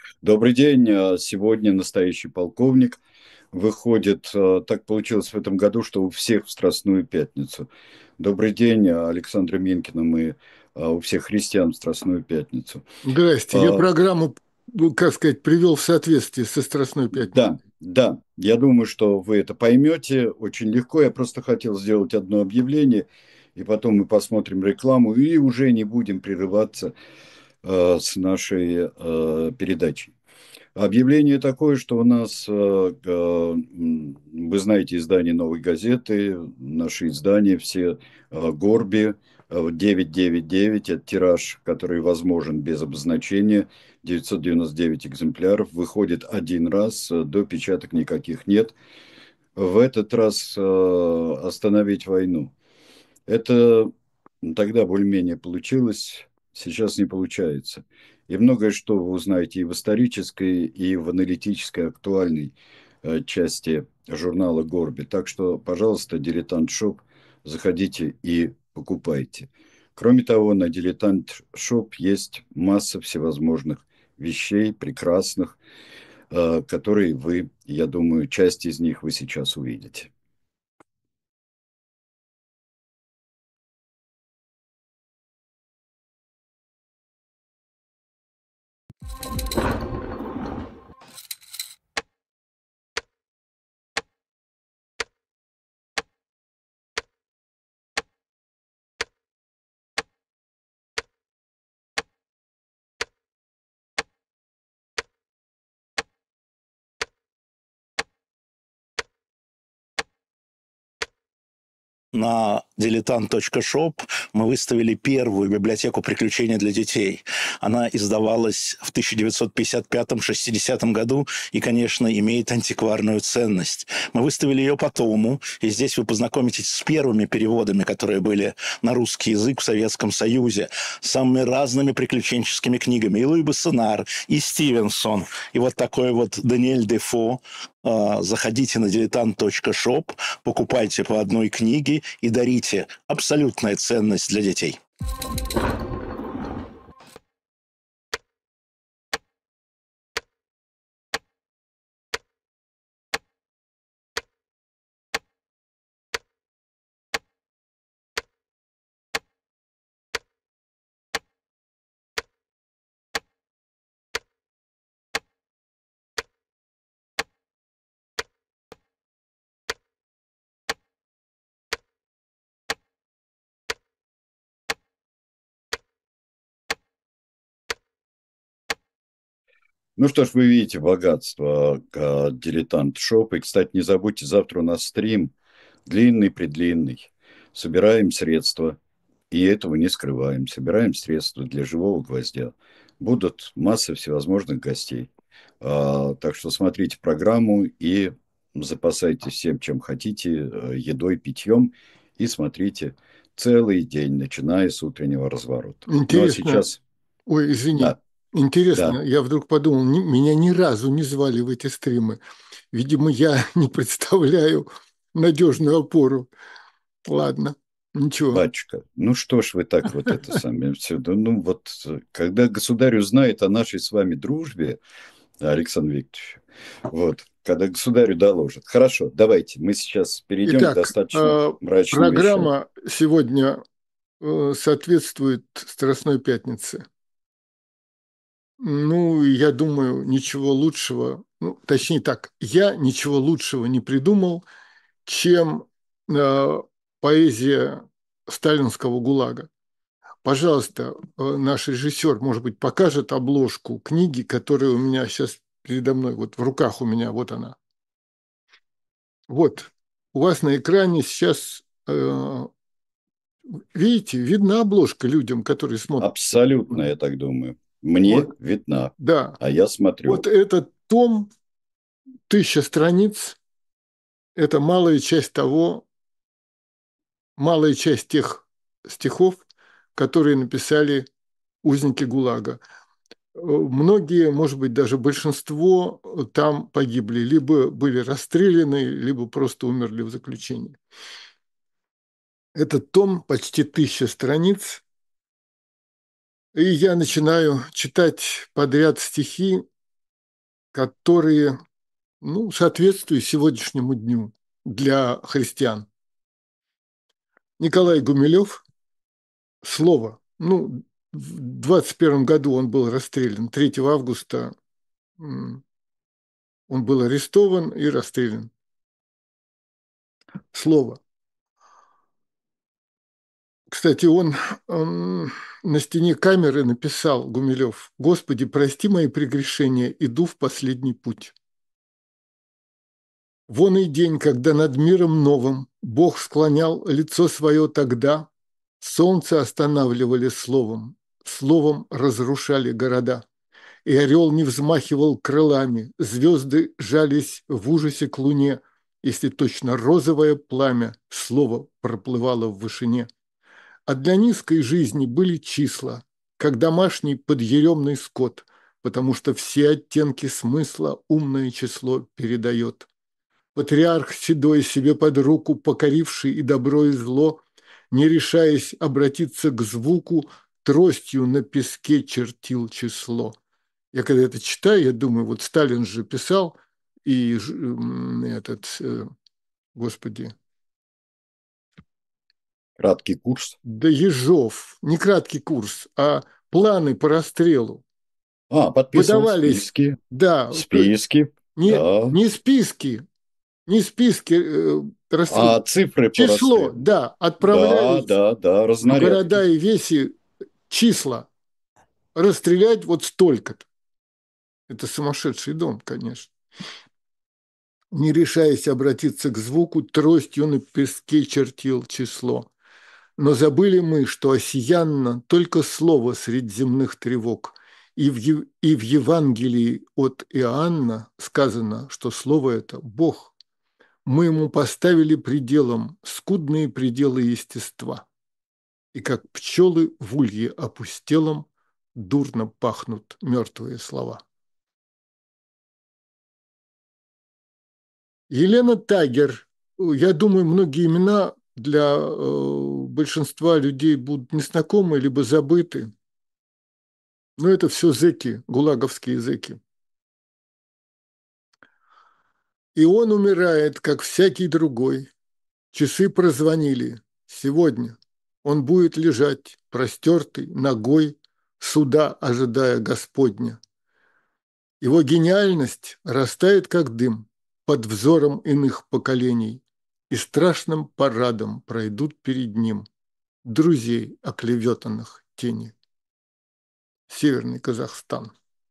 Добрый день. Сегодня настоящий полковник выходит. Так получилось в этом году, что у всех в Страстную Пятницу. Добрый день, Александра Минкина. Мы у всех христиан в Страстную Пятницу. Здрасте. Я А, программу, как сказать, привел в соответствии со Страстной пятницей. Да, да. Я думаю, что вы это поймете очень легко. Я просто хотел сделать одно объявление, и потом мы посмотрим рекламу и уже не будем прерываться с нашей передачей. Объявление такое, что у нас, вы знаете, издание «Новой газеты», наши издания все, «Горби», 999, это тираж, который возможен без обозначения, 999 экземпляров, выходит один раз, до печаток никаких нет. В этот раз «Остановить войну». Это тогда более-менее получилось, сейчас не получается. И многое, что вы узнаете и в исторической, и в аналитической, актуальной части журнала «Горби». Так что, пожалуйста, «Дилетант Шоп», заходите и покупайте. Кроме того, на «Дилетант Шоп» есть масса всевозможных вещей, прекрасных, которые вы, я думаю, часть из них вы сейчас увидите. На diletant.shop мы выставили первую библиотеку приключений для детей. Она издавалась в 1955-60 году и, конечно, имеет антикварную ценность. Мы выставили ее по тому, и здесь вы познакомитесь с первыми переводами, которые были на русский язык в Советском Союзе, с самыми разными приключенческими книгами. И Луи Бессенар, и Стивенсон, и вот такой вот Даниэль Дефо. Заходите на diletant.shop, покупайте по одной книге и дарите. Абсолютная ценность для детей. Ну что ж, вы видите богатство «Дилетант Шоп». И, кстати, не забудьте, завтра у нас стрим длинный-предлинный. Собираем средства, и этого не скрываем. Собираем средства для «Живого гвоздя». Будут масса всевозможных гостей. Так что смотрите программу и запасайтесь всем, чем хотите, едой, питьем, и смотрите целый день, начиная с утреннего разворота. Ну а Интересно, сейчас, ой, извини, да, интересно, да, я вдруг подумал, меня ни разу не звали в эти стримы. Видимо, я не представляю надежную опору. Ладно, ничего. батюшка, ну что ж вы так вот это сами все, ну вот, когда государь узнает о нашей с вами дружбе, Александр Викторович, вот, когда государю доложат. Хорошо, давайте, мы сейчас перейдем к Итак, достаточно мрачным вещам. программа сегодня соответствует Страстной пятнице. Ну, я думаю, ничего лучшего, ну, точнее так, я ничего лучшего не придумал, чем поэзия сталинского ГУЛАГа. Пожалуйста, наш режиссер, может быть, покажет обложку книги, которая у меня сейчас передо мной, вот в руках у меня, вот она. Вот, у вас на экране сейчас, видите, видна обложка людям, которые смотрят. Абсолютно, я так думаю. Мне Вот, видна, да, а я смотрю. вот этот том, 1000 страниц, это малая часть тех стихов, которые написали узники ГУЛАГа. Многие, может быть, даже большинство там погибли, либо были расстреляны, либо просто умерли в заключении. Этот том почти 1000 страниц, и я начинаю читать подряд стихи, которые, ну, соответствуют сегодняшнему дню для христиан. Николай Гумилев «Слово». Ну, в 21 году он был расстрелян. 3 августа он был арестован и расстрелян. «Слово». Кстати, он на стене камеры написал, Гумилев: «Господи, прости мои прегрешения, иду в последний путь». Вон и день, когда над миром новым Бог склонял лицо свое тогда, солнце останавливали словом, словом разрушали города. И орел не взмахивал крылами, звезды жались в ужасе к луне, если точно розовое пламя слово проплывало в вышине. А для низкой жизни были числа, как домашний подъеремный скот, потому что все оттенки смысла умное число передает. Патриарх седой, себе под руку покоривший и добро, и зло, не решаясь обратиться к звуку, тростью на песке чертил число. Я когда это читаю, я думаю, вот Сталин же писал, и господи, Краткий курс. да Ежов, не краткий курс, а планы по расстрелу. Подписывал Выдавались, списки. да, Списки, не, да. не списки, не списки расстрела. Цифры по Число, расстрелу. да, Да, отправлялись да, да, в города разнарядки. и веси числа. Расстрелять вот столько-то. Это сумасшедший дом, конечно. Не решаясь обратиться к звуку, тростью на песке чертил число. Но забыли мы, что осиянно только слово средь земных тревог. И в Евангелии от Иоанна сказано, что слово это – Бог. Мы ему поставили пределом скудные пределы естества. И как пчелы в улье опустелом дурно пахнут мертвые слова. Елена Тагер. Я думаю, многие имена для большинства людей будут незнакомы либо забыты. Но это все зэки, гулаговские зэки. И он умирает, как всякий другой. Часы прозвонили. Сегодня он будет лежать, простертый, ногой, суда ожидая Господня. Его гениальность растает, как дым, под взором иных поколений, и страшным парадом пройдут перед ним друзей, оклеветанных тени. Северный Казахстан.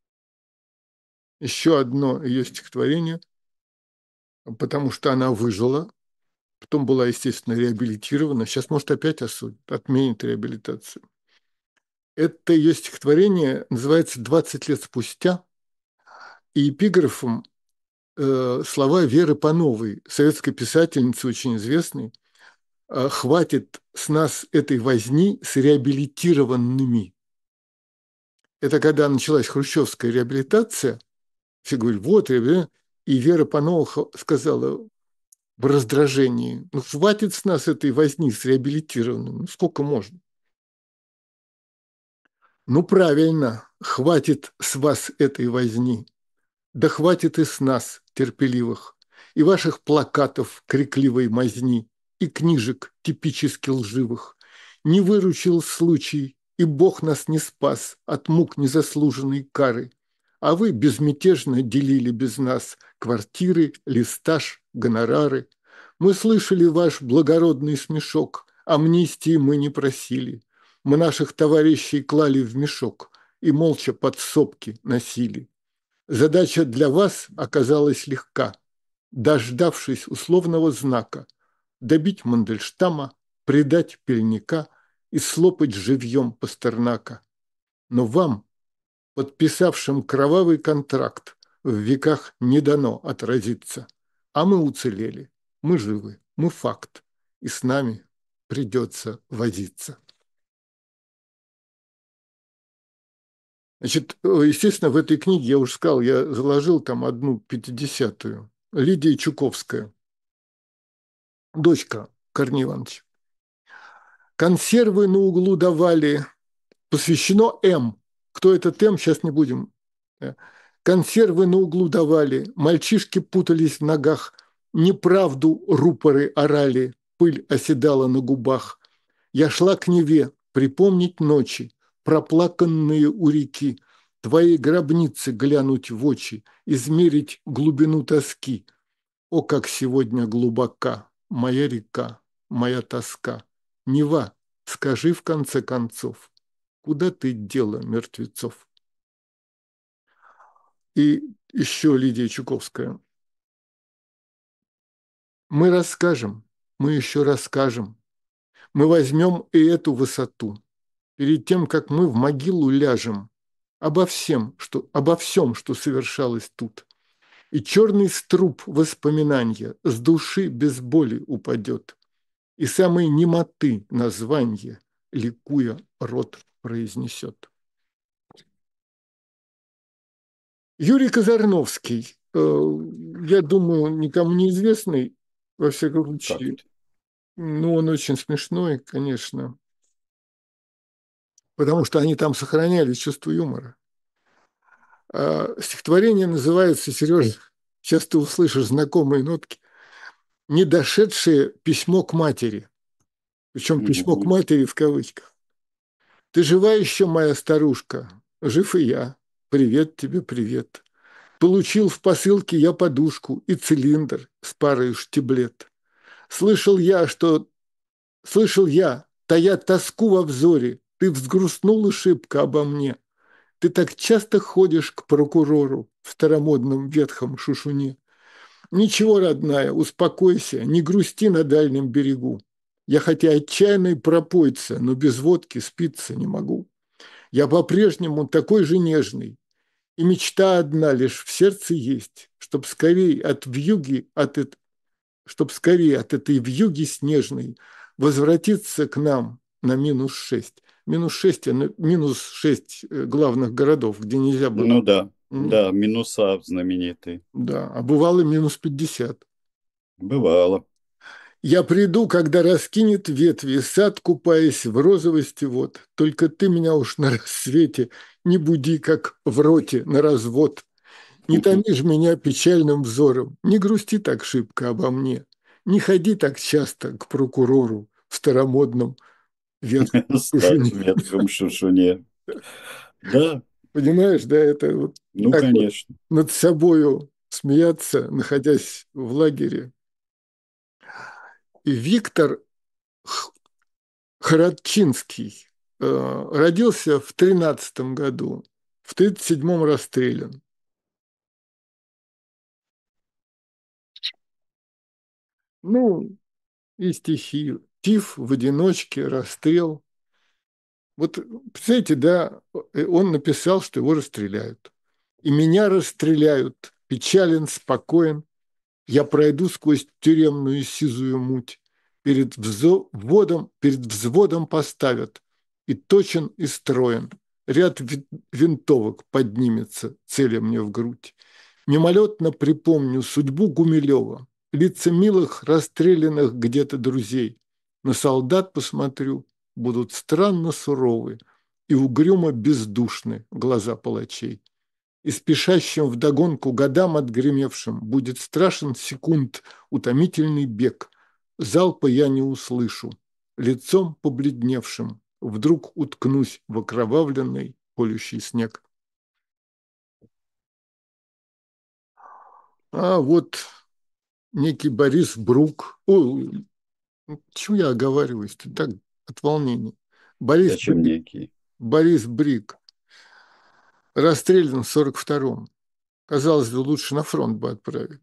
Еще одно ее стихотворение, потому что она выжила, потом была, естественно, реабилитирована, сейчас, может, опять осудят, отменят реабилитацию. Это ее стихотворение называется «20 лет спустя», и эпиграфом слова Веры Пановой, советской писательницы, очень известной: «Хватит с нас этой возни с реабилитированными». Это когда началась хрущевская реабилитация, все говорили, вот, и Вера Панова сказала в раздражении: ну, хватит с нас этой возни с реабилитированным, ну, сколько можно? Ну, правильно, хватит с вас этой возни. Да хватит и с нас, терпеливых, и ваших плакатов крикливой мазни, и книжек типически лживых. Не выручил случай, и Бог нас не спас от мук незаслуженной кары, а вы безмятежно делили без нас квартиры, листаж, гонорары. Мы слышали ваш благородный смешок, амнистии мы не просили. Мы наших товарищей клали в мешок и молча подсобки носили. Задача для вас оказалась легка, дождавшись условного знака, добить Мандельштама, предать Пельника и слопать живьем Пастернака. Но вам, подписавшим кровавый контракт, в веках не дано отразиться. А мы уцелели, мы живы, мы факт, и с нами придется возиться. Значит, естественно, в этой книге, я уже сказал, я заложил там одну 50-ю. Лидия Чуковская, дочка Корнея Ивановича. Консервы на углу давали, посвящено М. Кто этот М, сейчас не будем. Консервы на углу давали, мальчишки путались в ногах, неправду рупоры орали, пыль оседала на губах. Я шла к Неве, припомнить ночи, проплаканные у реки, твоей гробницы глянуть в очи, измерить глубину тоски. О, как сегодня глубока моя река, моя тоска. Нева, скажи в конце концов, куда ты дела мертвецов? И еще Лидия Чуковская. Мы расскажем, мы еще расскажем. Мы возьмем и эту высоту. Перед тем, как мы в могилу ляжем, обо всем, что совершалось тут. И черный струп воспоминания с души без боли упадет. И самой немоты названье, ликуя, рот произнесет. Юрий Казарновский, я думаю, никому неизвестный, во всяком случае, ну, он очень смешной, конечно, потому что они там сохраняли чувство юмора. Стихотворение называется, Сережа, сейчас ты услышишь знакомые нотки, «Недошедшее письмо к матери». Причем письмо к матери в кавычках. «Ты жива еще, моя старушка? Жив и я. Привет тебе, привет. Получил в посылке я подушку и цилиндр с парой штиблет. Слышал я, тая тоску во взоре, ты взгрустнула шибко обо мне. Ты так часто ходишь к прокурору в старомодном ветхом шушуне. Ничего, родная, успокойся, не грусти на дальнем берегу. Я хотя отчаянно и пропойца, но без водки спиться не могу. Я по-прежнему такой же нежный, и мечта одна лишь в сердце есть, чтоб скорее от этой вьюги снежной возвратиться к нам на -6. -6 – -6 главных городов, где нельзя было. Ну да, да, минуса знаменитые. Да, а бывало -50. Бывало. Я приду, когда раскинет ветви сад, купаясь в розовости вод. Только ты меня уж на рассвете не буди, как в роте на развод. Не томишь меня печальным взором, не грусти так шибко обо мне. Не ходи так часто к прокурору в старомодном ветхом шушуне. Ветхом шушуне. Да, Понимаешь, да, это вот ну, так вот конечно. над собою смеяться, находясь в лагере. И Виктор Харатчинский родился в 13 году, в 37-м расстрелян. Ну, и стихи. Тиф в одиночке, расстрел. Вот, представляете, да, он написал, что его расстреляют. И меня расстреляют, печален, спокоен. Я пройду сквозь тюремную сизую муть. Перед взводом поставят. И точен, и строен. Ряд винтовок поднимется, целя мне в грудь. Мимолетно припомню судьбу Гумилева, лица милых, расстрелянных где-то друзей. На солдат посмотрю, будут странно суровы и угрюмо бездушны глаза палачей. И спешащим вдогонку годам отгремевшим будет страшен секунд утомительный бег. Залпа я не услышу, лицом побледневшим вдруг уткнусь в окровавленный колющий снег. А вот некий Борис Брук. Ой, чего я оговариваюсь-то так от волнения? Зачем некий? Борис Брик расстрелян в 42-м. Казалось бы, лучше на фронт бы отправили.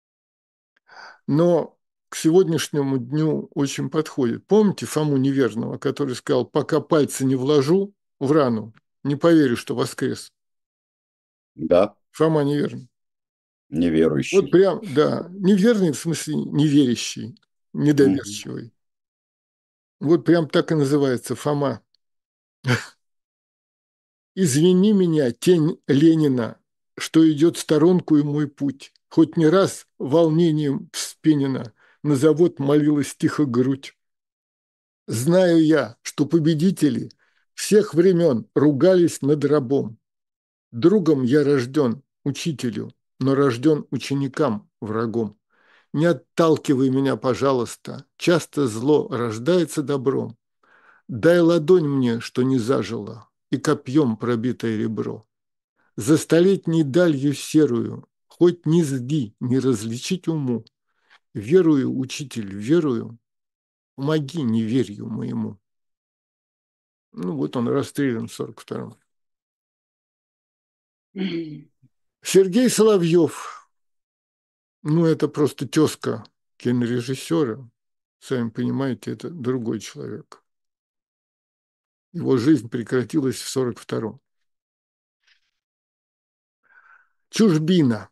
Но к сегодняшнему дню очень подходит. Помните Фому Неверного, который сказал, пока пальцы не вложу в рану, не поверю, что воскрес? Да. Фома Неверный. Неверующий. Вот прям, да, неверный в смысле неверящий, недоверчивый. Вот прям так и называется Фома. Извини меня, тень Ленина, что идет сторонку и мой путь. Хоть не раз волнением вспенена, на завод молилась тихо грудь. Знаю я, что победители всех времен ругались над рабом. Другом я рожден, учителю, но рожден ученикам врагом. Не отталкивай меня, пожалуйста, часто зло рождается добром. Дай ладонь мне, что не зажило, и копьем пробитое ребро. За столетней далью серую, хоть низги не различить уму. Верую, учитель, верую, помоги неверию моему. Ну вот он расстрелян в 42-м. Сергей Соловьев. Ну это просто тезка кинорежиссера. Сами понимаете, это другой человек. Его жизнь прекратилась в 42-м. Чужбина.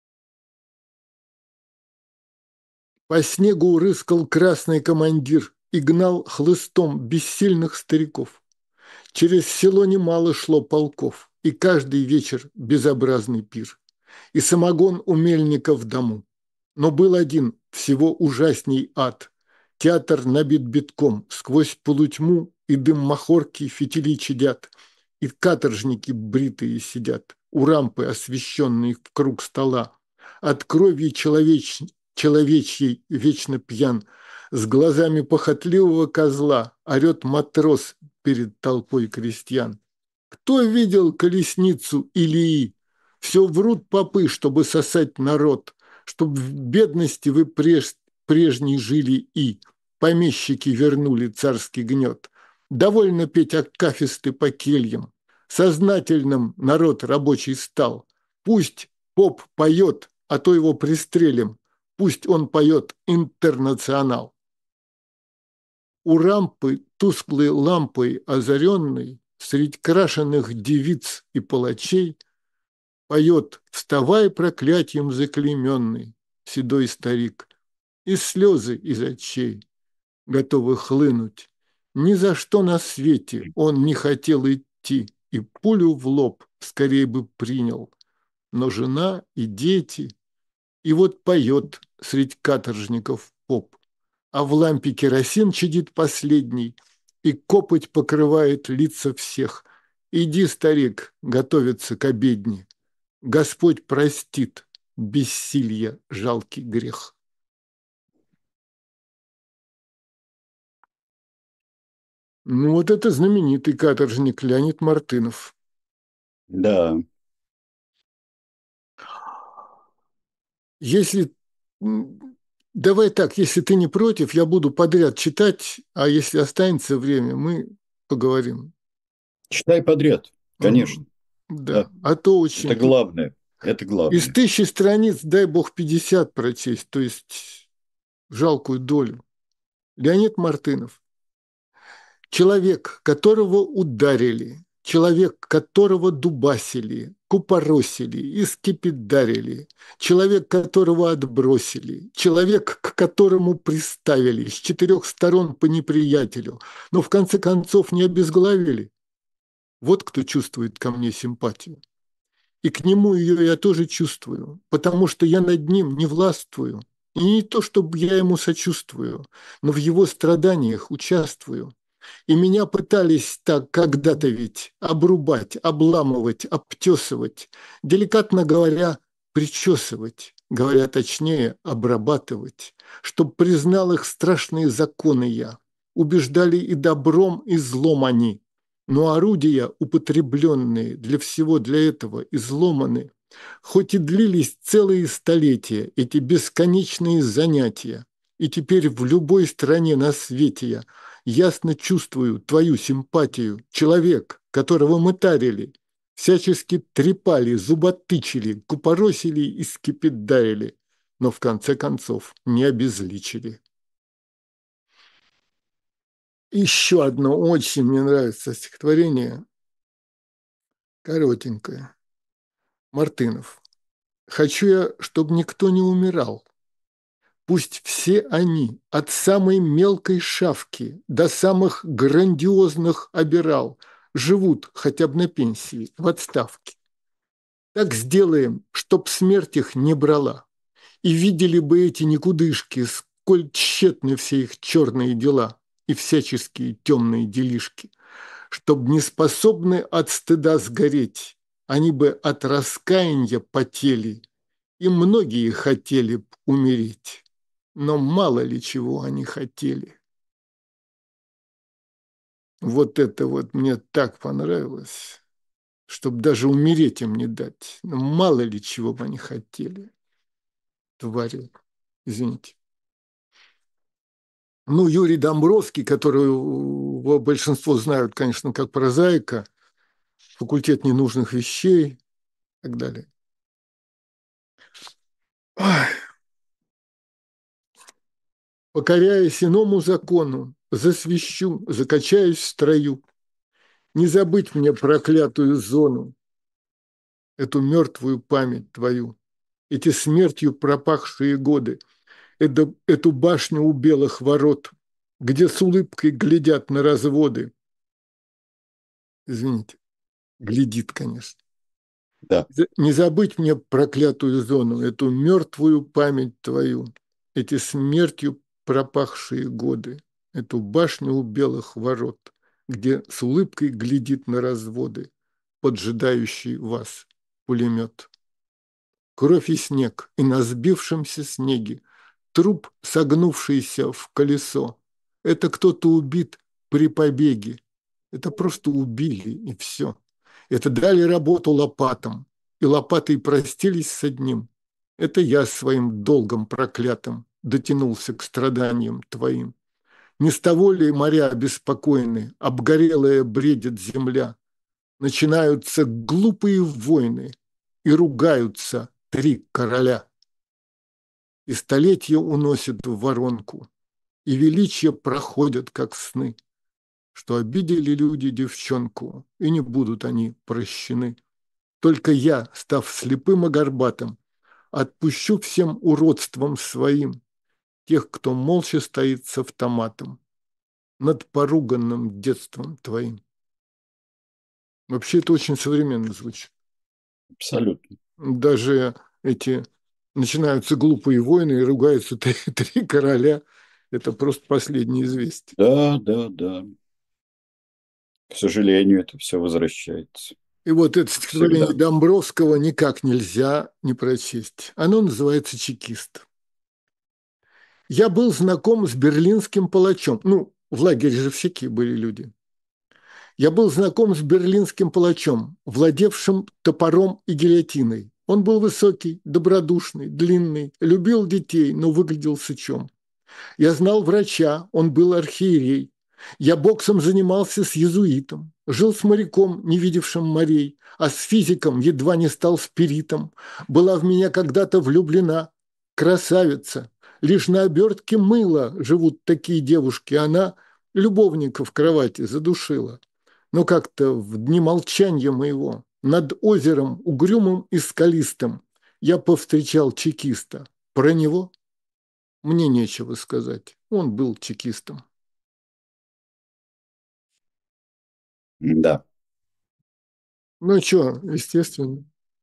По снегу рыскал красный командир и гнал хлыстом бессильных стариков. Через село немало шло полков, и каждый вечер безобразный пир. И самогон у мельника в дому. Но был один, всего ужасней ад. Театр набит битком, сквозь полутьму и дым махорки фитили чадят. И каторжники бритые сидят, у рампы, освещенные в круг стола. От крови человечьей вечно пьян, с глазами похотливого козла орет матрос перед толпой крестьян. Кто видел колесницу Илии? Все врут попы, чтобы сосать народ, чтоб в бедности вы прежней жили и помещики вернули царский гнет. Довольно петь акафисты по кельям. Сознательным народ рабочий стал. Пусть поп поет, а то его пристрелим. Пусть он поет «Интернационал». У рампы, тусклой лампой озаренной, средь крашеных девиц и палачей, поет, вставай, проклятием заклейменный, седой старик, и слезы из очей готовы хлынуть. Ни за что на свете он не хотел идти, и пулю в лоб скорее бы принял. Но жена и дети, и вот поет средь каторжников поп, а в лампе керосин чадит последний, и копоть покрывает лица всех. Иди, старик, готовиться к обедне. Господь простит бессилье жалкий грех. Ну вот это знаменитый каторжник Леонид Мартынов. Да. Если давай так, если ты не против, я буду подряд читать, а если останется время, мы поговорим. Читай подряд, конечно. Да, Да. а то очень... Это главное. Это главное. Из 1000 страниц, дай бог, 50 прочесть, то есть жалкую долю. Леонид Мартынов. Человек, которого ударили, человек, которого дубасили, купоросили, искипидарили, человек, которого отбросили, человек, к которому приставили с 4 сторон по неприятелю, но в конце концов не обезглавили. Вот кто чувствует ко мне симпатию. И к нему ее я тоже чувствую, потому что я над ним не властвую. И не то, чтобы я ему сочувствую, но в его страданиях участвую. И меня пытались так когда-то ведь обрубать, обламывать, обтесывать, деликатно говоря, причесывать, говоря точнее, обрабатывать, чтоб признал их страшные законы я. Убеждали и добром, и злом они. Но орудия, употребленные для всего для этого, изломаны. Хоть и длились целые столетия эти бесконечные занятия, и теперь в любой стране на свете я ясно чувствую твою симпатию, человек, которого мы тарили, всячески трепали, зуботычили, купоросили и скипидарили, но в конце концов не обезличили. Еще одно очень мне нравится стихотворение, коротенькое. Мартынов. Хочу я, чтобы никто не умирал. Пусть все они, от самой мелкой шавки до самых грандиозных обирал, живут хотя бы на пенсии, в отставке. Так сделаем, чтоб смерть их не брала. И видели бы эти никудышки, сколь тщетны все их черные дела и всяческие темные делишки, чтоб не способны от стыда сгореть, они бы от раскаяния потели, и многие хотели б умереть, но мало ли чего они хотели. Вот это вот мне так понравилось, чтобы даже умереть им не дать. Но мало ли чего бы они хотели, твари, извините. Ну, Юрий Домбровский, которого большинство знают, конечно, как прозаика, факультет ненужных вещей и так далее. Ой. Покоряясь иному закону, засвищу, закачаюсь в строю. Не забыть мне проклятую зону, эту мертвую память твою, эти смертью пропахшие годы, эту башню у белых ворот, где с улыбкой глядят на разводы. Извините, глядит, конечно. Да. Не забыть мне проклятую зону, эту мертвую память твою, эти смертью пропахшие годы, эту башню у белых ворот, где с улыбкой глядит на разводы, поджидающий вас пулемет. Кровь и снег, и на сбившемся снеге труп, согнувшийся в колесо. Это кто-то убит при побеге. Это просто убили, и все. Это дали работу лопатам, и лопатой простились с одним. Это я своим долгом проклятым дотянулся к страданиям твоим. Не с того ли моря беспокойны, обгорелая бредит земля? Начинаются глупые войны, и ругаются три короля. И столетия уносят в воронку, и величия проходят, как сны, что обидели люди девчонку, и не будут они прощены. Только я, став слепым и горбатым, отпущу всем уродством своим тех, кто молча стоит с автоматом над поруганным детством твоим. Вообще это очень современно звучит. Абсолютно. Даже эти начинаются глупые войны и ругаются три короля. Это просто последнее известие. Да, да, да. К сожалению, это все возвращается. И вот это стихотворение Всегда. Домбровского никак нельзя не прочесть. Оно называется «Чекист». Я был знаком с берлинским палачом. Ну, в лагере же всякие были люди. Я был знаком с берлинским палачом, владевшим топором и гильотиной. Он был высокий, добродушный, длинный, любил детей, но выглядел сычом. Я знал врача, он был архиерей. Я боксом занимался с иезуитом, жил с моряком, не видевшим морей, а с физиком едва не стал спиритом. Была в меня когда-то влюблена красавица. Лишь на обертке мыла живут такие девушки. Она любовника в кровати задушила. Но как-то в дни молчания моего над озером угрюмым и скалистым я повстречал чекиста. Про него мне нечего сказать. Он был чекистом. Да. Ну что, естественно.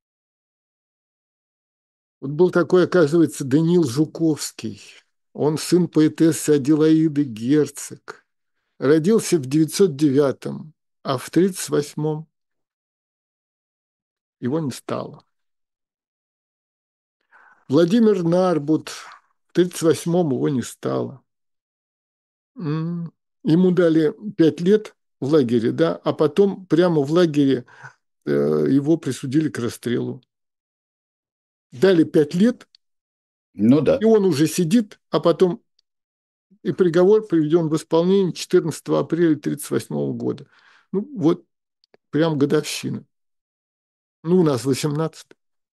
Вот был такой, оказывается, Даниил Жуковский. Он сын поэтессы Аделаиды Герцог. Родился в 909-м, а в 38-м его не стало. Владимир Нарбут, в 38-м его не стало. Ему дали 5 лет в лагере, да, а потом прямо в лагере его присудили к расстрелу. Дали 5 лет, Ну да. и он уже сидит, а потом и приговор приведен в исполнение 14 апреля 1938 года. Ну, вот прям годовщина. Ну, у нас 18.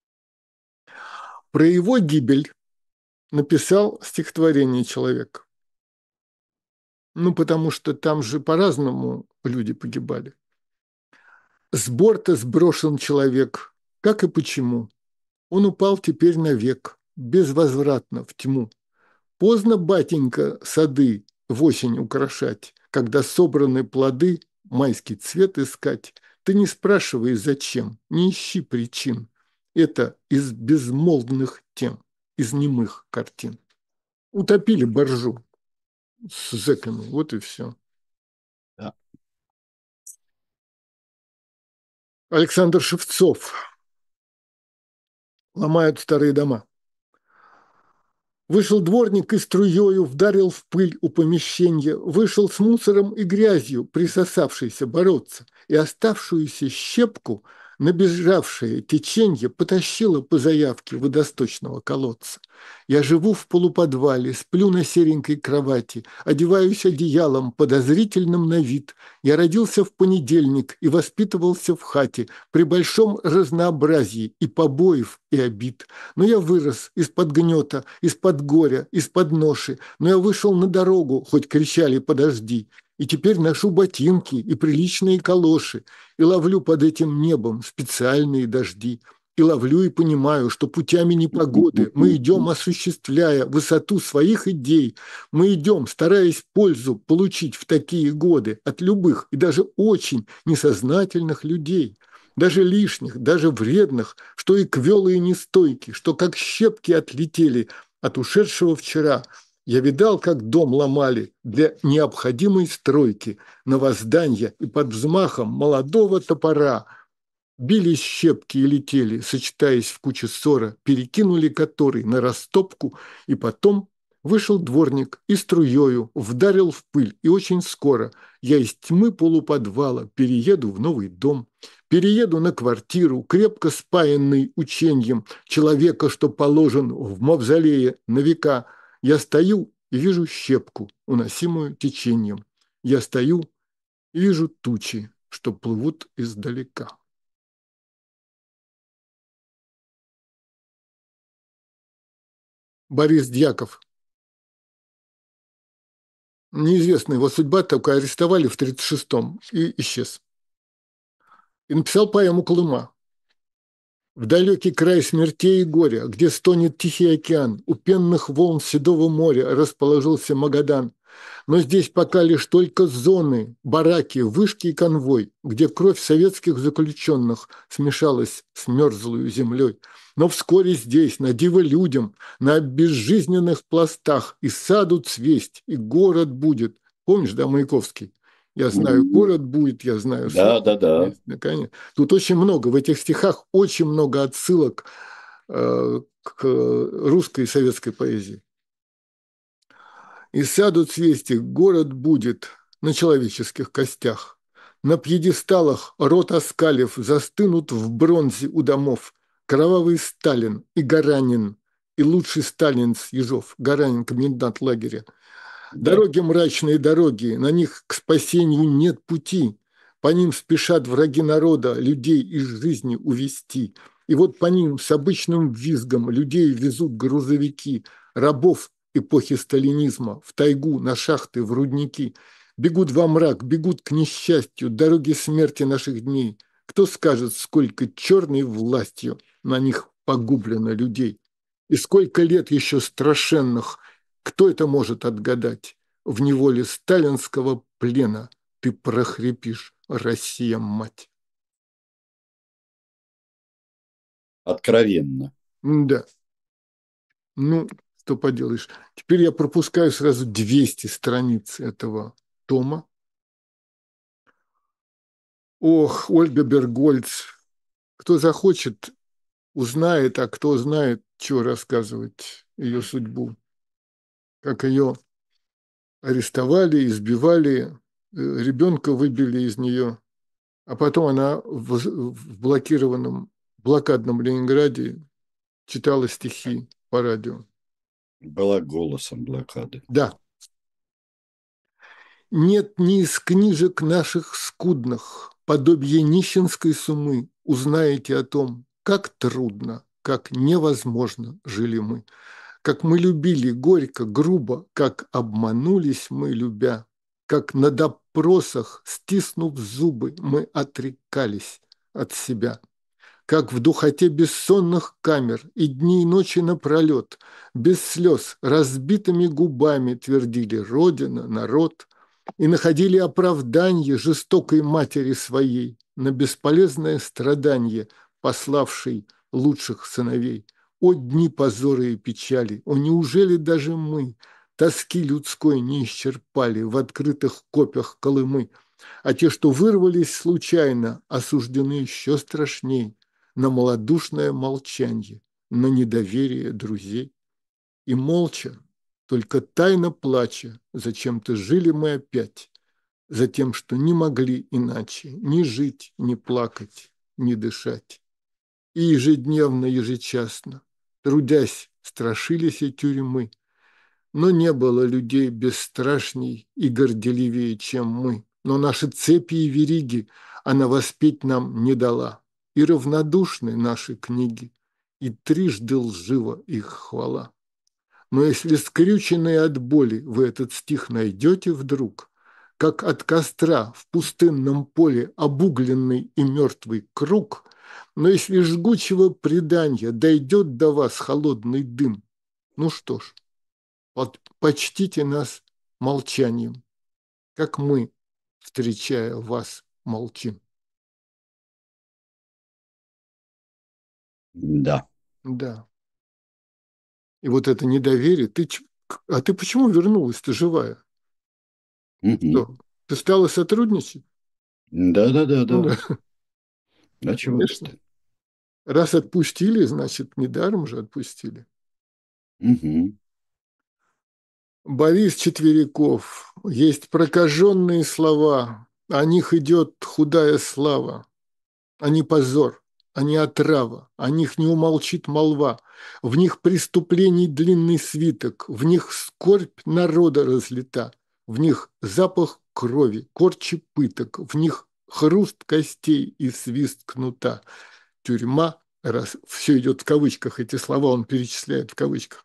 Про его гибель написал стихотворение человек. Ну, потому что там же по-разному люди погибали. С борта сброшен человек. Как и почему? Он упал теперь навек, безвозвратно в тьму. Поздно, батенька, сады в осень украшать, когда собраны плоды, майский цвет искать. Ты не спрашивай, зачем, не ищи причин. Это из безмолвных тем, из немых картин. Утопили боржу с зэками, вот и все. Да. Александр Шевцов. Ломают старые дома. Вышел дворник и струею вдарил в пыль у помещения, вышел с мусором и грязью, присосавшийся бороться, и оставшуюся щепку набежавшее теченье потащило по заявке водосточного колодца. Я живу в полуподвале, сплю на серенькой кровати, одеваюсь одеялом, подозрительным на вид. Я родился в понедельник и воспитывался в хате при большом разнообразии и побоев, и обид. Но я вырос из-под гнета, из-под горя, из-под ноши, но я вышел на дорогу, хоть кричали «подожди». И теперь ношу ботинки и приличные калоши, и ловлю под этим небом специальные дожди. И ловлю и понимаю, что путями непогоды мы идем, осуществляя высоту своих идей. Мы идем, стараясь пользу получить в такие годы от любых и даже очень несознательных людей. Даже лишних, даже вредных, что и квелые нестойки, что как щепки отлетели от ушедшего вчера. Я видал, как дом ломали для необходимой стройки, на возданье и под взмахом молодого топора. Бились щепки и летели, сочетаясь в куче ссора, перекинули который на растопку, и потом вышел дворник и струею вдарил в пыль, и очень скоро я из тьмы полуподвала перееду в новый дом. Перееду на квартиру, крепко спаянный ученьем человека, что положен в мавзолее на века. Я стою и вижу щепку, уносимую течением. Я стою и вижу тучи, что плывут издалека. Борис Дьяков. Неизвестна его судьба, только арестовали в 1936-м и исчез. И написал поэму «Колыма». В далекий край смертей и горя, где стонет Тихий океан, у пенных волн Седого моря расположился Магадан. Но здесь пока лишь только зоны, бараки, вышки и конвой, где кровь советских заключенных смешалась с мерзлой землей. Но вскоре здесь, на диво людям, на безжизненных пластах и саду цвесть, и город будет. Помнишь, да, Маяковский? Я знаю, город будет, я знаю, Да, да, да. наконец. Тут очень много, в этих стихах очень много отсылок к русской и советской поэзии. И садут цвести, город будет на человеческих костях. На пьедесталах, рот оскалив, застынут в бронзе у домов кровавый Сталин и Гаранин, и лучший Сталин с Ежов, Гаранин, комендант лагеря. Да. Дороги мрачные дороги, на них к спасению нет пути. По ним спешат враги народа людей из жизни увести. И вот по ним с обычным визгом людей везут грузовики, рабов эпохи сталинизма, в тайгу, на шахты, в рудники. Бегут во мрак, бегут к несчастью, дороги смерти наших дней. Кто скажет, сколько черной властью на них погублено людей? И сколько лет еще страшенных, кто это может отгадать? В неволе сталинского плена ты прохрипишь, Россия, мать. Откровенно. Да. Ну, что поделаешь. Теперь я пропускаю сразу 200 страниц этого тома. Ох, Ольга Бергольц. Кто захочет, узнает, а кто знает, что рассказывать ее судьбу. Как ее арестовали, избивали, ребенка выбили из нее, а потом она в блокированном, блокадном Ленинграде читала стихи по радио. Была голосом блокады. Да. Нет ни из книжек наших скудных подобие нищенской сумы узнаете о том, как трудно, как невозможно жили мы, как мы любили горько, грубо, как обманулись мы, любя, как на допросах, стиснув зубы, мы отрекались от себя, как в духоте бессонных камер и дни и ночи напролет, без слез, разбитыми губами твердили «Родина, народ», и находили оправдание жестокой матери своей на бесполезное страдание, пославшей лучших сыновей. О дни позора и печали! О, неужели даже мы тоски людской не исчерпали в открытых копьях Колымы? А те, что вырвались случайно, осуждены еще страшней на малодушное молчанье, на недоверие друзей. И молча, только тайно плача, зачем-то жили мы опять, за тем, что не могли иначе ни жить, ни плакать, ни дышать. И ежедневно, ежечасно, трудясь, страшились и тюрьмы, но не было людей бесстрашней и горделивее, чем мы. Но наши цепи и вериги она воспеть нам не дала. И равнодушны наши книги, и трижды лжива их хвала. Но если скрюченные от боли вы этот стих найдете вдруг, как от костра в пустынном поле обугленный и мертвый круг, но если жгучего предания дойдет до вас холодный дым, ну что ж, почтите нас молчанием, как мы, встречая вас, молчим. Да. Да. И вот это недоверие, а ты почему вернулась, ты живая? Мгм. Что, ты стала сотрудничать? Да, да, да, Ну да. да, А чего конечно. это? Раз отпустили, значит, недаром же отпустили. Мгм. Борис Четверяков. Есть прокаженные слова, о них идет худая слава. Они позор, они отрава, о них не умолчит молва. В них преступлений длинный свиток, в них скорбь народа разлита, в них запах крови, корчи пыток, в них хруст костей и свист кнута. Тюрьма, раз все идет в кавычках, эти слова он перечисляет в кавычках.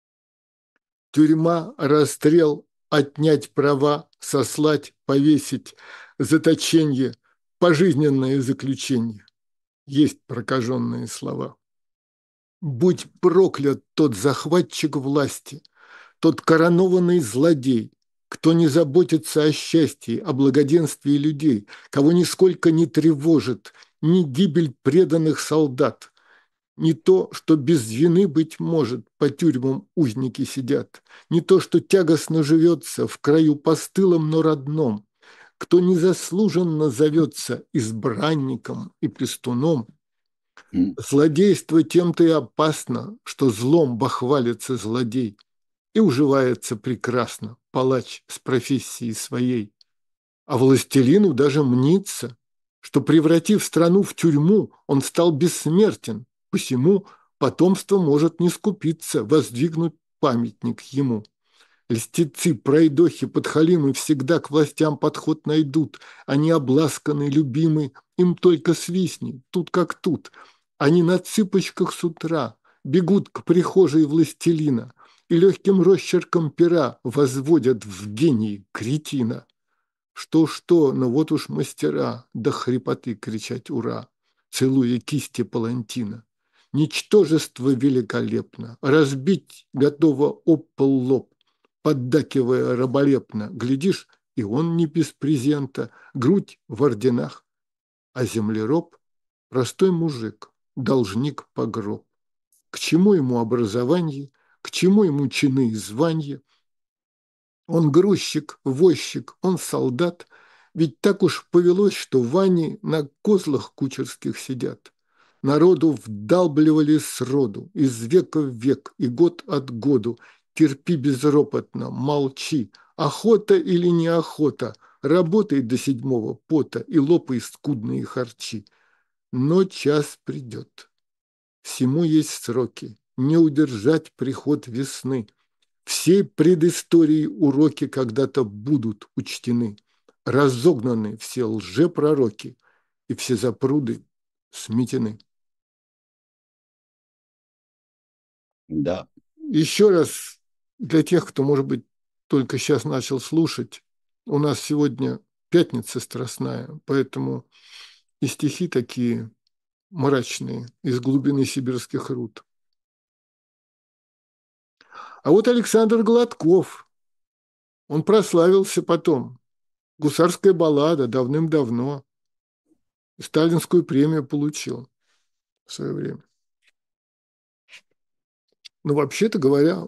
Тюрьма, расстрел, отнять права, сослать, повесить, заточение, пожизненное заключение. Есть прокаженные слова. Будь проклят тот захватчик власти, тот коронованный злодей, кто не заботится о счастье, о благоденствии людей, кого нисколько не тревожит ни гибель преданных солдат, не то, что без вины, быть может, по тюрьмам узники сидят, не то, что тягостно живется в краю постылом, но родном, кто незаслуженно зовется избранником и пестуном. М. Злодейство тем-то и опасно, что злом бахвалится злодей и уживается прекрасно палач с профессией своей. А властелину даже мнится, что, превратив страну в тюрьму, он стал бессмертен, посему потомство может не скупиться воздвигнуть памятник ему. Льстецы, пройдохи, подхалимы всегда к властям подход найдут. Они обласканы, любимы, им только свистни, тут как тут. Они на цыпочках с утра бегут к прихожей властелина и легким росчерком пера возводят в гении кретина. Что-что, но вот уж мастера до хрипоты кричать «Ура!», целуя кисти палантина. Ничтожество великолепно, разбить готово об пол лоб, поддакивая раболепно. Глядишь, и он не без презента, грудь в орденах, а землероб – простой мужик, должник по гроб. К чему ему образование, к чему ему чины и звания? Он грузчик, возчик, он солдат. Ведь так уж повелось, что вани на козлах кучерских сидят. Народу вдалбливали сроду, из века в век и год от году. Терпи безропотно, молчи, охота или неохота, работай до седьмого пота и лопай скудные харчи. Но час придет. Всему есть сроки, не удержать приход весны. Всей предыстории уроки когда-то будут учтены. Разогнаны все лжепророки, и все запруды сметены. Да. Еще раз для тех, кто, может быть, только сейчас начал слушать, у нас сегодня пятница страстная, поэтому и стихи такие мрачные из глубины сибирских руд. А вот Александр Гладков, он прославился потом. Гусарская баллада давным-давно. Сталинскую премию получил в свое время. Но вообще-то говоря,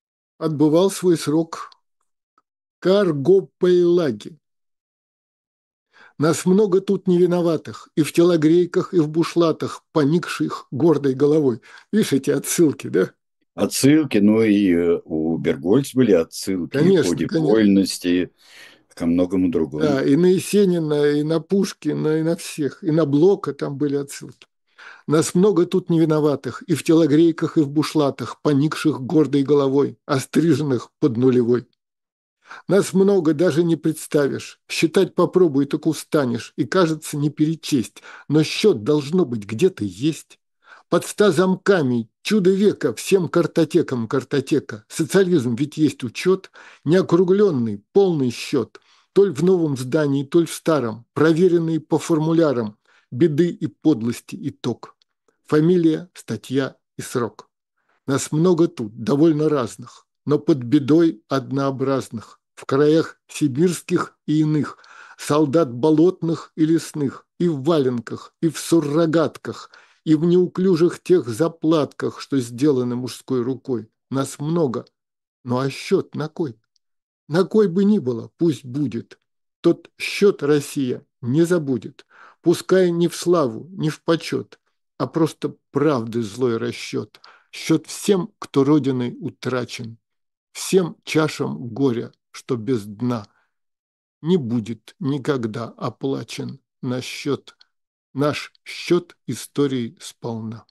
отбывал свой срок в Каргопейлаге. Нас много тут невиноватых, и в телогрейках, и в бушлатах, поникших гордой головой. Видишь эти отсылки, да? Отсылки, ну и у Бергольц были отсылки и к Конечно, Оде конечно. вольности, ко многому другому. Да, и на Есенина, и на Пушкина, и на всех, и на Блока там были отсылки. Нас много тут невиноватых, и в телогрейках, и в бушлатах, поникших гордой головой, остриженных под нулевой. Нас много даже не представишь. Считать попробуй, так устанешь, и, кажется, не перечесть. Но счет должно быть где-то есть. Под 100 замками, чудо века, всем картотекам картотека. Социализм ведь есть учет, неокругленный, полный счет. Толь в новом здании, толь в старом, проверенный по формулярам. Беды и подлости итог. Фамилия, статья и срок. Нас много тут, довольно разных, но под бедой однообразных, в краях сибирских и иных, солдат болотных и лесных, и в валенках, и в суррогатках, и в неуклюжих тех заплатках, что сделаны мужской рукой. Нас много, ну а счет на кой? На кой бы ни было, пусть будет. Тот счет Россия не забудет, пускай не в славу, не в почет, а просто правды злой расчет. Счет всем, кто родиной утрачен, всем чашам горя, что без дна, не будет никогда оплачен на счет, наш счет истории сполна.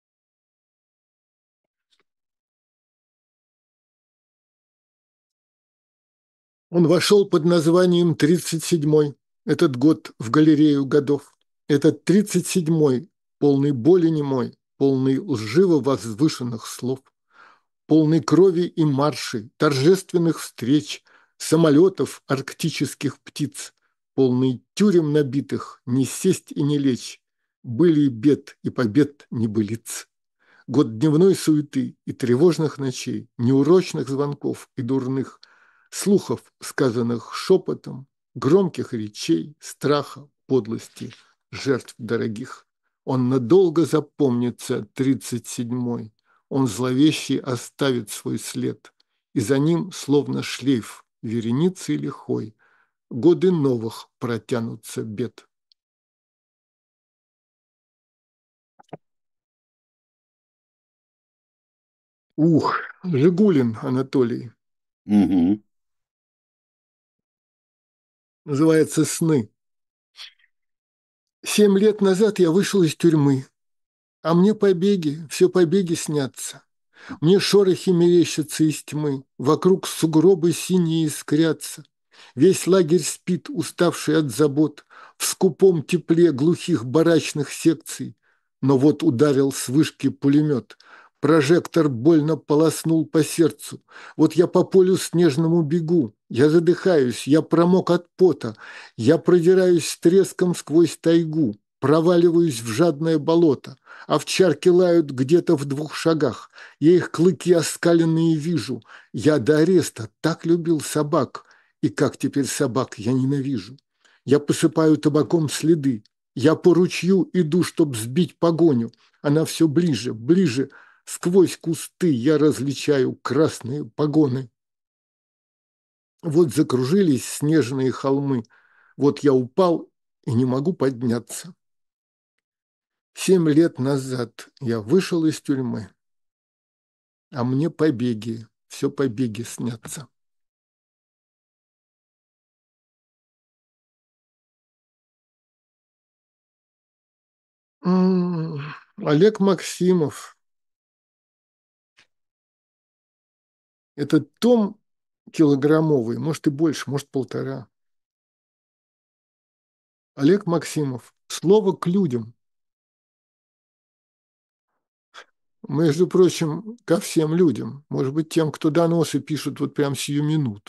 Он вошел под названием «37-й», этот год в галерею годов. Этот 37-й, полный боли немой, полный лживо возвышенных слов, полный крови и маршей, торжественных встреч, самолетов арктических птиц, полный тюрем набитых, не сесть и не лечь, были и бед, и побед небылиц. Год дневной суеты и тревожных ночей, неурочных звонков и дурных, слухов, сказанных шепотом, громких речей, страха, подлости, жертв дорогих. Он надолго запомнится, 37-й. Он зловещий оставит свой след, и за ним, словно шлейф, вереницей лихой, годы новых протянутся бед. Ух, Жигулин Анатолий. Угу. Называется «Сны». 7 лет назад я вышел из тюрьмы, а мне побеги, все побеги снятся. Мне шорохи мерещатся из тьмы, вокруг сугробы синие искрятся. Весь лагерь спит, уставший от забот, в скупом тепле глухих барачных секций. Но вот ударил с вышки пулемет, прожектор больно полоснул по сердцу. Вот я по полю снежному бегу, я задыхаюсь, я промок от пота, я продираюсь с треском сквозь тайгу, проваливаюсь в жадное болото. Овчарки лают где-то в 2 шагах. Я их клыки оскаленные вижу. Я до ареста так любил собак. И как теперь собак я ненавижу. Я посыпаю табаком следы. Я по ручью иду, чтоб сбить погоню. Она все ближе, ближе. Сквозь кусты я различаю красные погоны. Вот закружились снежные холмы. Вот я упал и не могу подняться. 7 лет назад я вышел из тюрьмы, а мне побеги, все побеги снятся. Олег Максимов. Это том килограммовый, может и больше, может 1,5. Олег Максимов. Слово к людям. Между прочим, ко всем людям. Может быть, тем, кто доносы пишут вот прям сию минуту.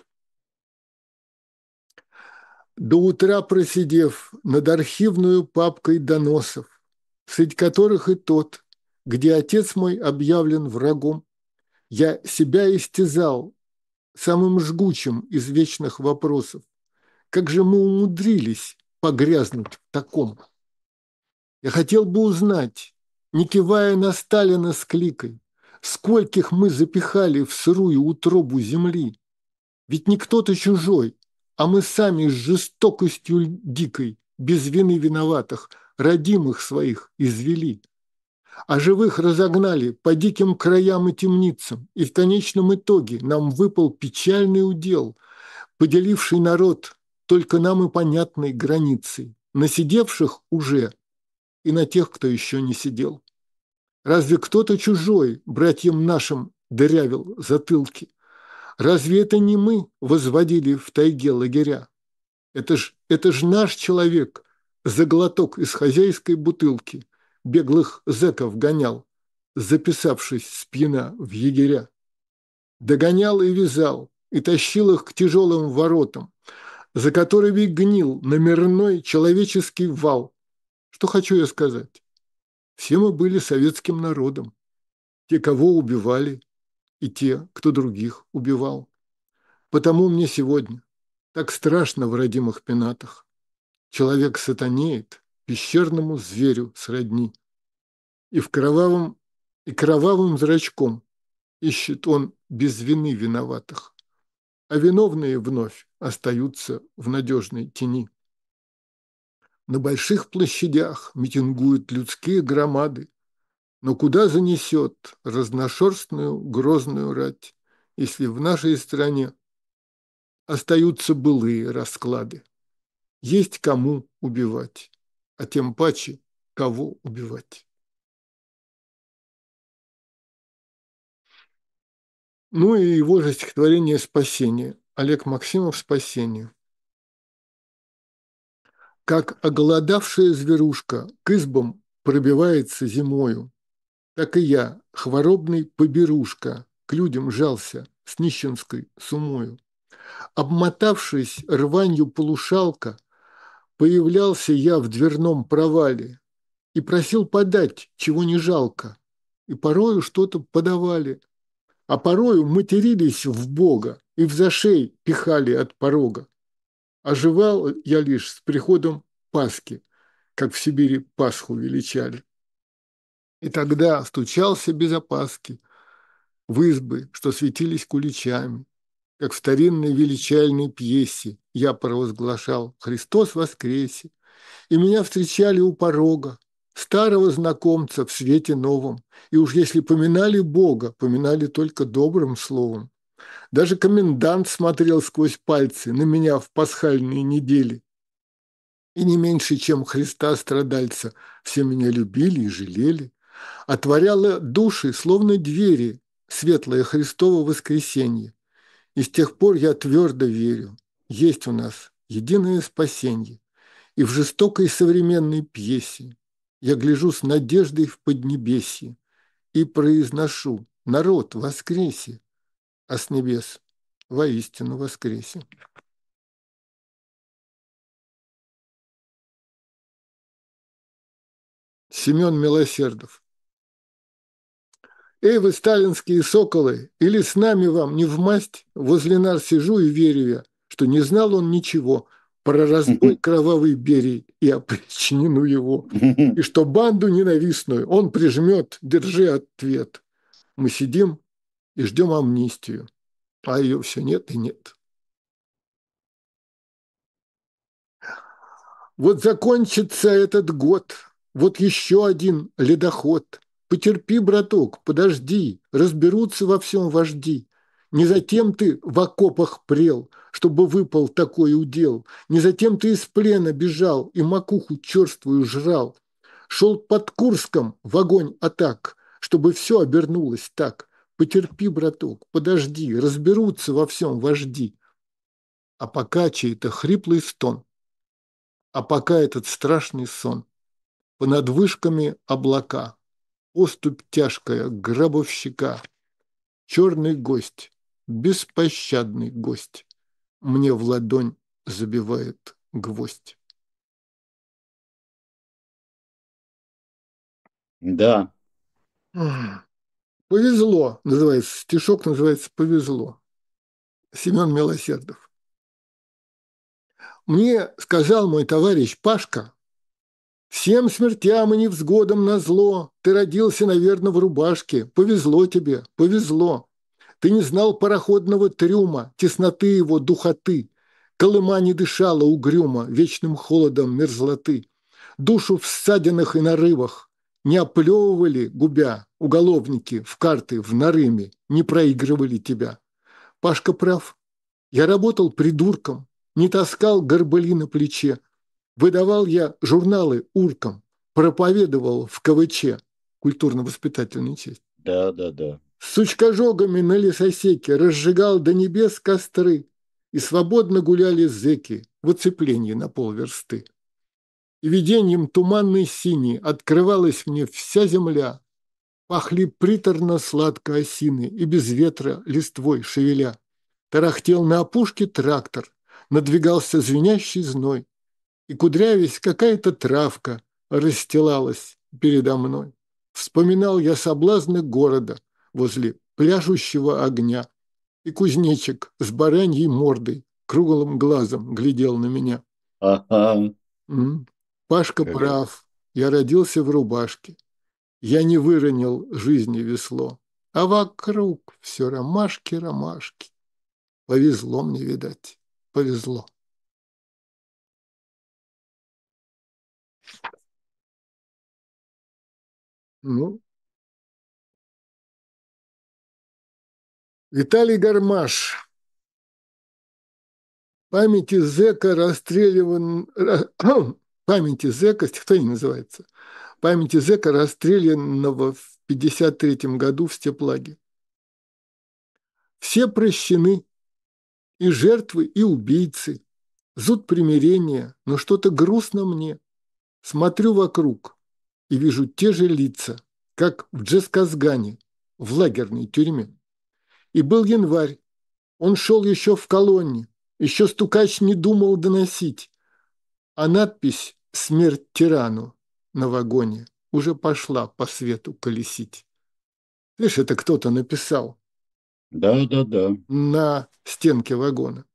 До утра просидев над архивную папкой доносов, среди которых и тот, где отец мой объявлен врагом, я себя истязал самым жгучим из вечных вопросов. Как же мы умудрились погрязнуть в таком? Я хотел бы узнать, не кивая на Сталина с кликой, скольких мы запихали в сырую утробу земли. Ведь не кто-то чужой, а мы сами с жестокостью дикой без вины виноватых, родимых своих извели, а живых разогнали по диким краям и темницам, и в конечном итоге нам выпал печальный удел, поделивший народ только нам и понятной границей, на сидевших уже и на тех, кто еще не сидел. Разве кто-то чужой братьям нашим дырявил затылки? Разве это не мы возводили в тайге лагеря? Это ж наш человек за глоток из хозяйской бутылки беглых зэков гонял, записавшись с пьяна в егеря. Догонял и вязал, и тащил их к тяжелым воротам, за которыми гнил номерной человеческий вал. Что хочу я сказать? Все мы были советским народом. Те, кого убивали, и те, кто других убивал. Потому мне сегодня так страшно в родимых пенатах. Человек сатанеет, пещерному зверю сродни. И кровавым зрачком ищет он без вины виноватых. А виновные вновь остаются в надежной тени. На больших площадях митингуют людские громады, но куда занесет разношерстную грозную рать, если в нашей стране остаются былые расклады? Есть кому убивать, а тем паче кого убивать. Ну и его же стихотворение «Спасение». Олег Максимов «Спасение». Как оголодавшая зверушка к избам пробивается зимою, так и я, хворобный поберушка, к людям жался с нищенской сумою. Обмотавшись рванью полушалка, появлялся я в дверном провале и просил подать, чего не жалко, и порою что-то подавали, а порою матерились в Бога и в зашей пихали от порога. Оживал я лишь с приходом Пасхи, как в Сибири Пасху величали. И тогда стучался без опаски в избы, что светились куличами, как в старинной величальной пьесе я провозглашал «Христос воскресе!» И меня встречали у порога, старого знакомца в свете новом, и уж если поминали Бога, поминали только добрым словом. Даже комендант смотрел сквозь пальцы на меня в пасхальные недели. И не меньше, чем Христа страдальца, все меня любили и жалели. Отворяло души, словно двери, светлое Христово воскресенье. И с тех пор я твердо верю, есть у нас единое спасенье. И в жестокой современной пьесе я гляжу с надеждой в поднебесье и произношу: народ, воскресе, а с небес воистину воскресе. Семен Милосердов. Эй, вы, сталинские соколы, или с нами вам не вмасть? Возле нар сижу и верю я, что не знал он ничего про разбой кровавый Берий и опричнину его, и что банду ненавистную он прижмет, держи ответ. Мы сидим и ждем амнистию, а ее все нет и нет. Вот закончится этот год, вот еще один ледоход. Потерпи, браток, подожди, разберутся во всем вожди. Не затем ты в окопах прел, чтобы выпал такой удел. Не затем ты из плена бежал и макуху черствую жрал. Шел под Курском в огонь атак, чтобы все обернулось так. Потерпи, браток, подожди, разберутся во всем вожди. А пока чей-то хриплый стон, а пока этот страшный сон. Понад вышками облака, поступь тяжкая гробовщика. Черный гость, беспощадный гость, мне в ладонь забивает гвоздь. Да. Повезло, называется, стишок называется «Повезло». Семен Милосердов. Мне сказал мой товарищ Пашка: всем смертям и невзгодам назло ты родился, наверное, в рубашке. Повезло тебе, повезло. Ты не знал пароходного трюма, тесноты его, духоты. Колыма не дышала угрюмо вечным холодом мерзлоты. Душу в ссадинах и нарывах не оплевывали, губя, уголовники в карты в нарыме, не проигрывали тебя. Пашка прав. Я работал придурком, не таскал горбыли на плече. Выдавал я журналы уркам, проповедовал в КВЧ, культурно-воспитательная часть. Да, да, да. С сучкожогами на лесосеке разжигал до небес костры, и свободно гуляли зэки в оцеплении на полверсты. И видением туманной синей открывалась мне вся земля, пахли приторно-сладко осины и без ветра листвой шевеля. Тарахтел на опушке трактор, надвигался звенящий зной, и кудрявясь какая-то травка расстилалась передо мной. Вспоминал я соблазны города возле пляшущего огня, и кузнечик с бараньей мордой круглым глазом глядел на меня. Ага. Пашка Как... прав, я родился в рубашке. Я не выронил жизни весло, а вокруг все ромашки. Повезло мне, видать, повезло. Ну, Виталий Гармаш. Памяти зэка расстреливан... Памяти зэка, стихотворение называется. Памяти зэка, расстрелянного в 1953 году в степлаге. Все прощены, и жертвы, и убийцы. Зуд примирения, но что-то грустно мне. Смотрю вокруг и вижу те же лица, как в Джесказгане, в лагерной тюрьме. И был январь, он шел еще в колонне, еще стукач не думал доносить, а надпись «Смерть тирану» на вагоне уже пошла по свету колесить. Видишь, это кто-то написал Да, да, да. на стенке вагона.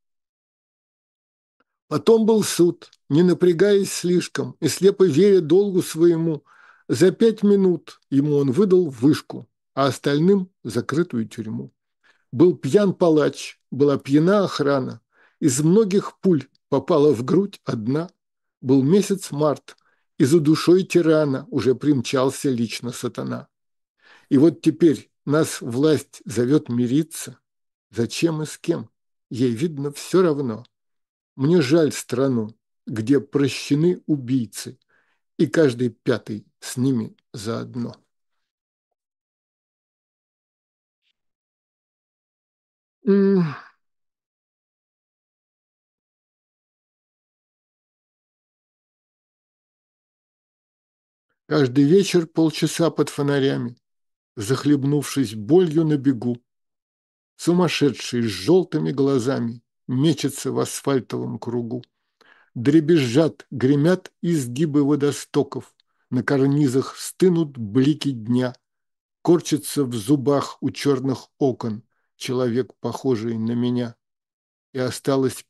Потом был суд, не напрягаясь слишком и слепо веря долгу своему. За 5 минут ему он выдал вышку, а остальным – закрытую тюрьму. Был пьян палач, была пьяна охрана. Из многих пуль попала в грудь одна. Был месяц март, и за душой тирана уже примчался лично сатана. И вот теперь нас власть зовет мириться. Зачем и с кем? Ей, видно, все равно. Мне жаль страну, где прощены убийцы, и каждый пятый с ними заодно. Каждый вечер полчаса под фонарями, захлебнувшись болью на бегу, сумасшедший с желтыми глазами мечется в асфальтовом кругу. Дребезжат, гремят изгибы водостоков, на карнизах стынут блики дня, корчится в зубах у черных окон человек, похожий на меня. И осталось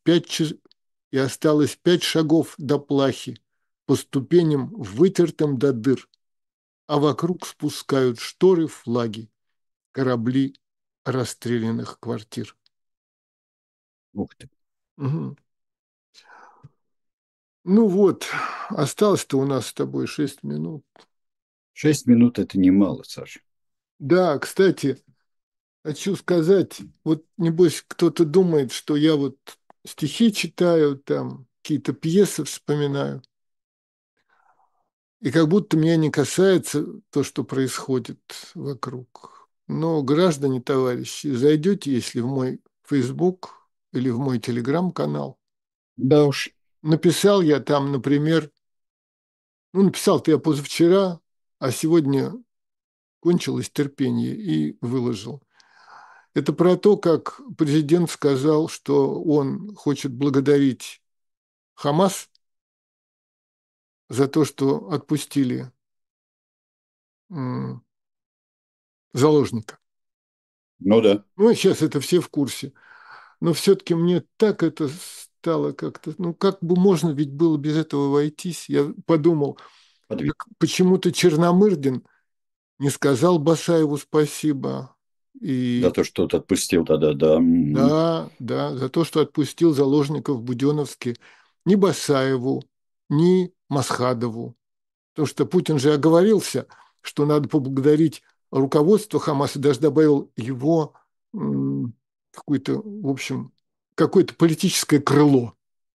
5 шагов до плахи, по ступеням, вытертым до дыр, а вокруг спускают шторы флаги, корабли расстрелянных квартир. Ух ты. Угу. Ну вот, осталось-то у нас с тобой 6 минут. 6 минут – это немало, Саша. Да, кстати, хочу сказать, вот небось кто-то думает, что я вот стихи читаю, там какие-то пьесы вспоминаю, и как будто меня не касается то, что происходит вокруг. Но, граждане, товарищи, зайдете, если в мой Facebook или в мой Telegram-канал, Да уж. написал я там, например, написал-то я позавчера, а сегодня кончилось терпение и выложил. Это про то, как президент сказал, что он хочет благодарить Хамас за то, что отпустили заложника. Ну да. Ну, сейчас это все в курсе. Но все-таки мне так это стало как-то... как бы можно ведь было без этого обойтись? Я подумал, почему-то Черномырдин не сказал Басаеву спасибо, За И то, что тот отпустил тогда, да. да, да, за то, что отпустил заложников в Буденновске ни Басаеву, ни Масхадову. Потому что Путин же оговорился, что надо поблагодарить руководство Хамаса, даже добавил его какое-то, в общем, какое-то политическое крыло.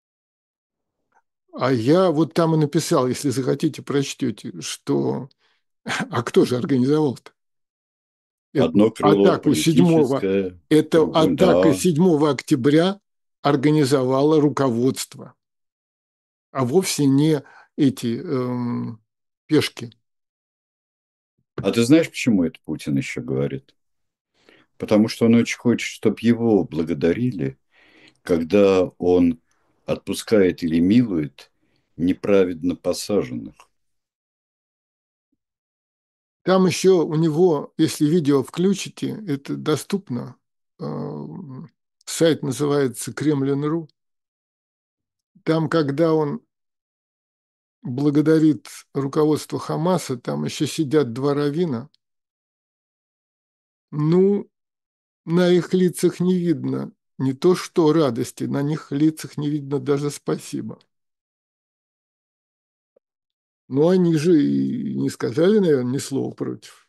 А я вот там и написал, если захотите, прочтете, что... А кто же организовал-то Одно эту крыло атаку 7 политическое, Эта другое, атака да. 7 октября организовало руководство, а вовсе не эти пешки. А ты знаешь, почему это Путин еще говорит? Потому что он очень хочет, чтобы его благодарили, когда он отпускает или милует неправедно посаженных. Там еще у него, если видео включите, это доступно. Сайт называется Кремлин.ру. Там, когда он благодарит руководство Хамаса, там еще сидят два раввина. Ну, на их лицах не видно не то что радости, на них лицах не видно даже спасибо. Но они же и не сказали, наверное, ни слова против.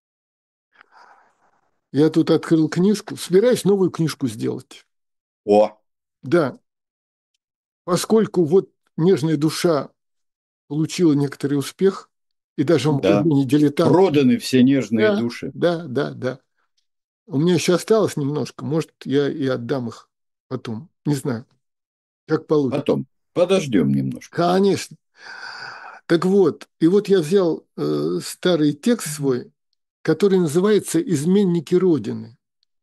Я тут открыл книжку, собираюсь новую книжку сделать. О, Да, поскольку вот «Нежная душа» получила некоторый успех, и даже в да. магазине «Дилетант». Проданы все нежные Да, души. да, да, да. У меня еще осталось немножко, может, я и отдам их потом. Не знаю, как получится. Потом. Подождем немножко. Конечно. Так вот, и вот я взял старый текст свой, который называется «Изменники Родины».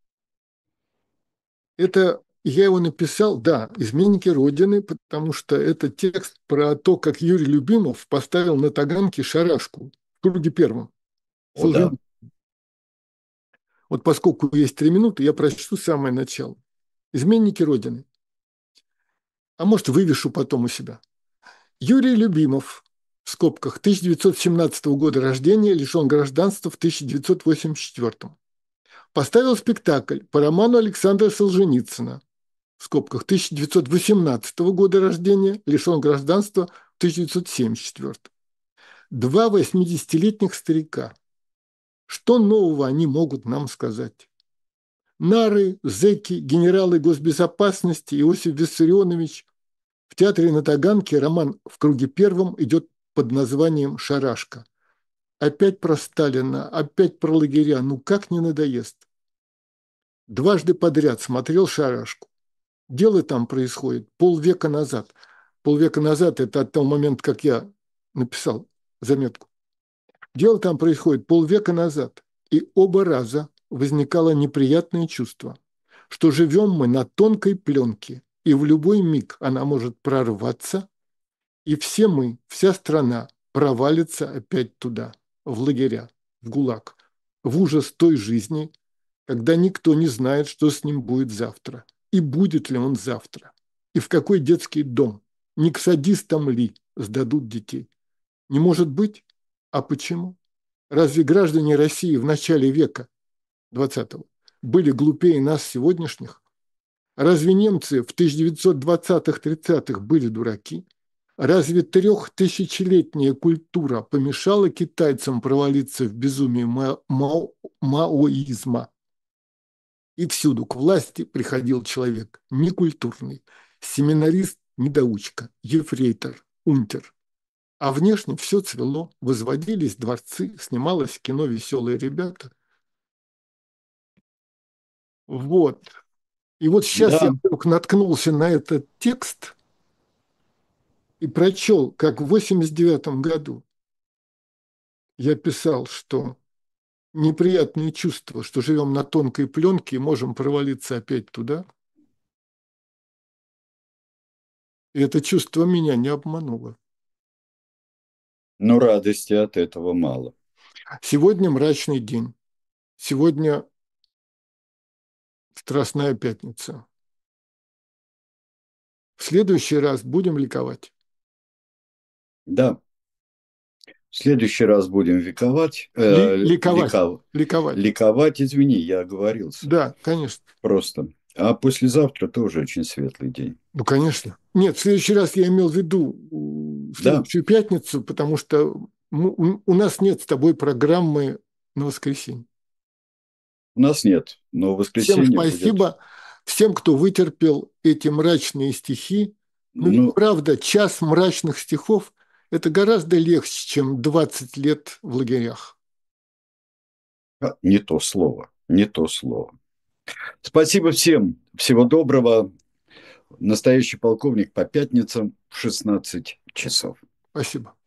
Это я его написал, да, «Изменники Родины», потому что это текст про то, как Юрий Любимов поставил на Таганке шарашку в круге первом. О, да. Вот поскольку есть 3 минуты, я прочту самое начало. «Изменники Родины». А может, вывешу потом у себя. Юрий Любимов, в скобках, 1917 года рождения, лишен гражданства в 1984. Поставил спектакль по роману Александра Солженицына, в скобках, 1918 года рождения, лишен гражданства в 1974. Два 80-летних старика. Что нового они могут нам сказать? Нары, зэки, генералы госбезопасности Иосиф Виссарионович. В театре на Таганке роман «В круге первом» идет под названием «Шарашка». Опять про Сталина, опять про лагеря. Ну как не надоест? Дважды подряд смотрел «Шарашку». Дело там происходит полвека назад. Полвека назад – это от того момента, как я написал заметку. Дело там происходит полвека назад. И оба раза возникало неприятное чувство, что живем мы на тонкой пленке, и в любой миг она может прорваться, и все мы, вся страна провалится опять туда, в лагеря, в ГУЛАГ, в ужас той жизни, когда никто не знает, что с ним будет завтра, и будет ли он завтра, и в какой детский дом, не к садистам ли сдадут детей. Не может быть? А почему? Разве граждане России в начале века 20-го были глупее нас сегодняшних? Разве немцы в 1920-30-х были дураки? Разве 3000-летняя культура помешала китайцам провалиться в безумие маоизма? И всюду к власти приходил человек некультурный, семинарист-недоучка, ефрейтор, унтер. А внешне все цвело, возводились дворцы, снималось кино «Веселые ребята». Вот. И вот сейчас я Да, вдруг наткнулся на этот текст и прочел, как в 89 году я писал, что неприятные чувства, что живем на тонкой пленке и можем провалиться опять туда. И это чувство меня не обмануло. но радости от этого мало. Сегодня мрачный день. Сегодня Страстная пятница. В следующий раз будем ликовать. Да, В следующий раз будем вековать, Ликовать. Ликовать. ликовать, извини, я оговорился. Да, конечно. Просто. А послезавтра тоже очень светлый день. Ну, конечно. Нет, в следующий раз я имел в виду в следующую пятницу, потому что у нас нет с тобой программы на воскресенье. У нас нет, но в воскресенье Всем спасибо, всем, кто вытерпел эти мрачные стихи. Ну, ведь правда, час мрачных стихов – это гораздо легче, чем 20 лет в лагерях. Не то слово, не то слово. Спасибо всем. Всего доброго. Настоящий полковник по пятницам в 16 часов. Спасибо.